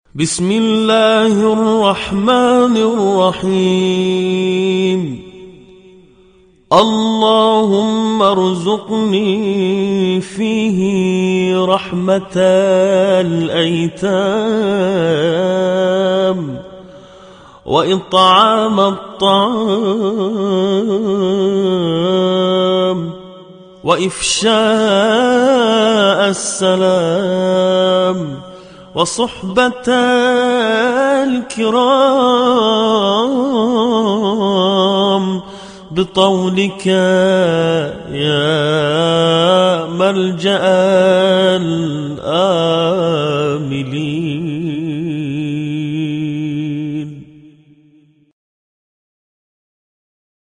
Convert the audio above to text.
بسم الله الرحمن الرحيم. اللهم ارزقني فيه رحمة الأيتام وإطعام الطعام وإفشاء السلام وصحبة الكرام بطولك يا ملجأ